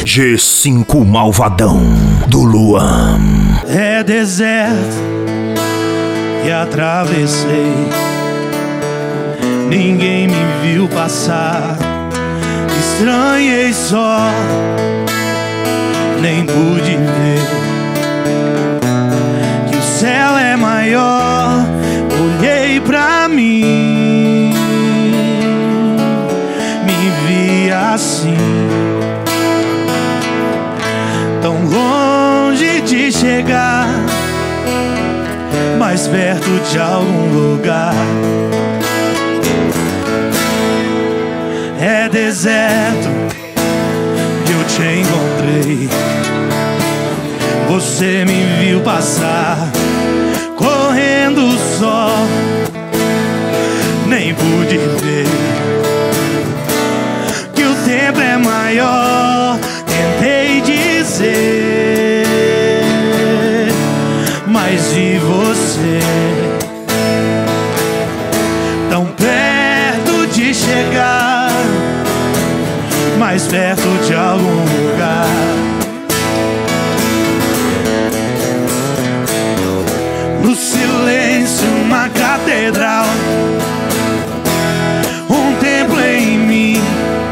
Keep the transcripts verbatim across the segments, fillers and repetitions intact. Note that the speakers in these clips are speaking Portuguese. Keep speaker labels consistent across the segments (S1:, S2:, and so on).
S1: G cinco Malvadão do Luan.
S2: É deserto que atravessei, ninguém me viu passar. Estranhei só, nem pude ver que o céu é maior. Olhei pra mim, me vi assim, tão longe de chegar, mais perto de algum lugar. É deserto que eu te encontrei, você me viu passar, correndo só, nem pude ver que o tempo é maior. Tentei dizer, mas vi você tão perto de chegar, mais perto de algum lugar. No silêncio, uma catedral, um templo em mim,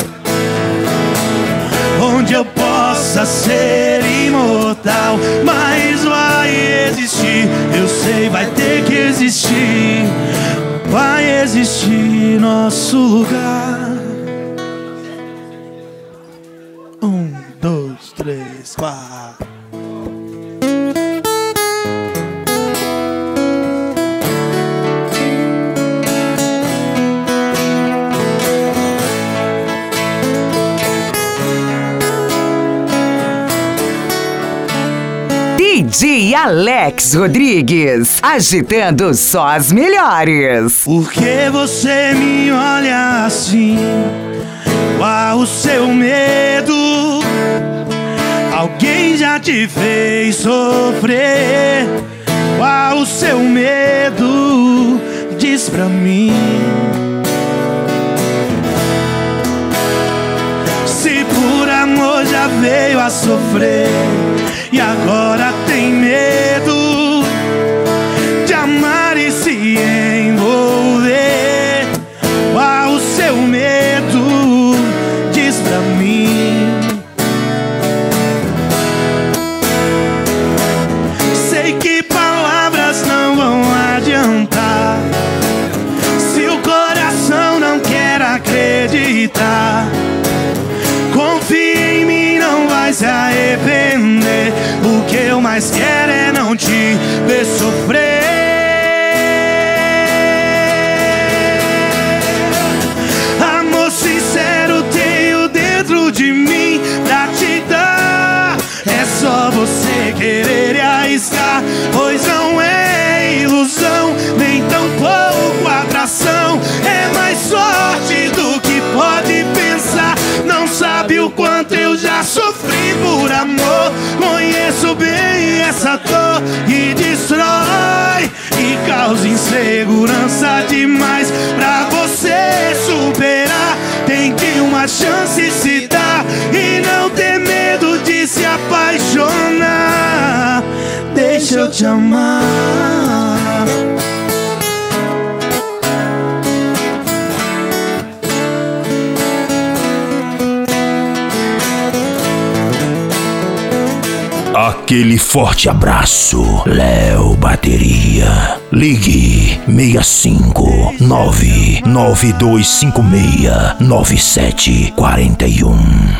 S2: onde eu possa ser imortal. Mas vai existir, eu sei, vai ter que existir, vai existir nosso lugar. Um, dois, três, quatro.
S3: D J Alex Rodrigues, agitando só as melhores.
S2: Por que você me olha assim? Qual o seu medo? Alguém já te fez sofrer? Qual o seu medo? Diz pra mim. Se por amor já veio a sofrer e agora tem medo de amar e se envolver, qual o seu medo? Diz pra mim. Sei que palavras não vão adiantar, se o coração não quer acreditar. Confia em mim, não vai se arrepender. O que eu mais quero é não te ver sofrer. Amor sincero tenho dentro de mim pra te dar. É só você querer e arriscar, pois não é ilusão, nem tampouco atração. É mais sorte do que pode pensar. Não sabe o quanto eu já sofri por amor. Conheço bem essa dor que destrói e causa insegurança demais. Pra você superar, tem que uma chance se dar e não ter medo de se apaixonar. Deixa eu te amar.
S1: Aquele forte abraço, Léo Bateria. Ligue seis cinco nove nove dois cinco seis nove sete quatro um.